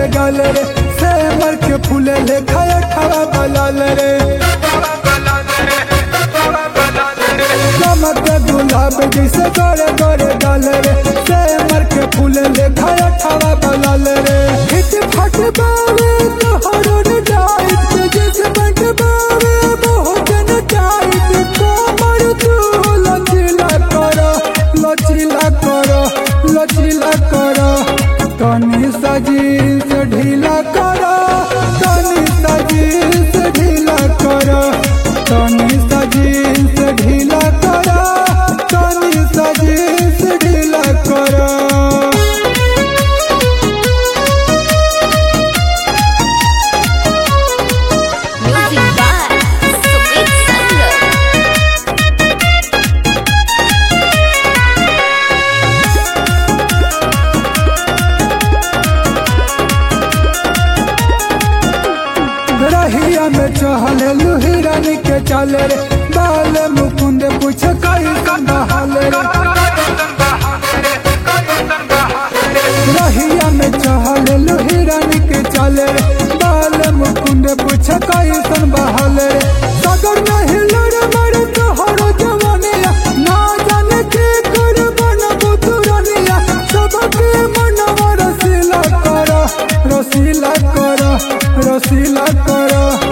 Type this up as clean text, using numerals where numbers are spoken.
गाल रे से मर के फूले ले खाया खावा बलाल रे चमक गुलाब जैसे गोरे गोरे गाल रे से मर के फूले ले खाया खावा बलाल रे हिट फट बावे तोहरो न जाइत जैसे बंट बावे बहुत न जाइत कमर तू लचीला करो लचीला करो लचीला करो तनी सजील से ढीला करो तनी सजील से ढीला करो तनी सजील से ढीला करो तनी सजील से ढीला करो Music by Sumit Sangam. रहिया में चहल लुहिरन के चले रे बाल मुकुंद पूछ कई संभाल रे रहिया में चहल लुहिरन के चले रे बाल मुकुंद पूछ कई संभाल रे सगर नहीं लड़ मर तोहरो जवानिया ना जाने के कर बन बुतुरनिया सबके मनवा रसीला करो रसीला करो रसीला करो